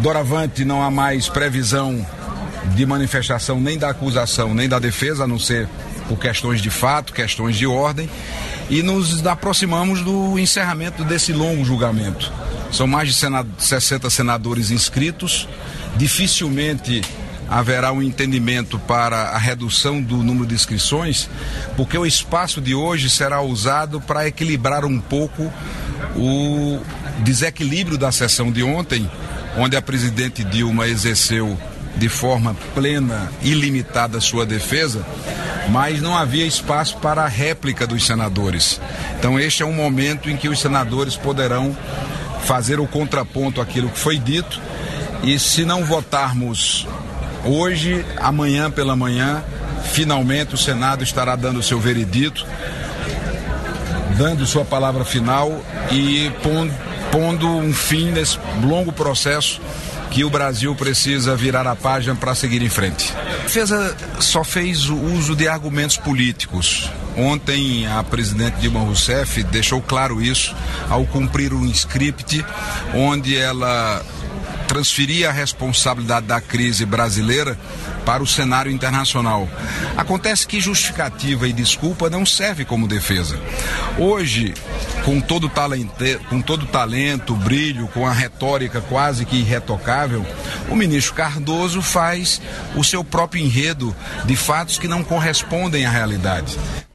Doravante não há mais previsão de manifestação nem da acusação nem da defesa, a não ser por questões de fato, questões de ordem, e nos aproximamos do encerramento desse longo julgamento. São mais de 60 senadores inscritos, dificilmente haverá um entendimento para a redução do número de inscrições, porque o espaço de hoje será usado para equilibrar um pouco o desequilíbrio da sessão de ontem, onde a presidente Dilma exerceu de forma plena e ilimitada sua defesa, mas não havia espaço para a réplica dos senadores. Então este é um momento em que os senadores poderão fazer o contraponto àquilo que foi dito, e se não votarmos hoje, amanhã pela manhã, finalmente o Senado estará dando seu veredito, dando sua palavra final e pondo um fim nesse longo processo que o Brasil precisa virar a página para seguir em frente. A defesa só fez o uso de argumentos políticos. Ontem a presidente Dilma Rousseff deixou claro isso ao cumprir um script onde ela transferia a responsabilidade da crise brasileira para o cenário internacional. Acontece que justificativa e desculpa não serve como defesa. Hoje, com todo talento, brilho, com a retórica quase que irretocável, o ministro Cardoso faz o seu próprio enredo de fatos que não correspondem à realidade.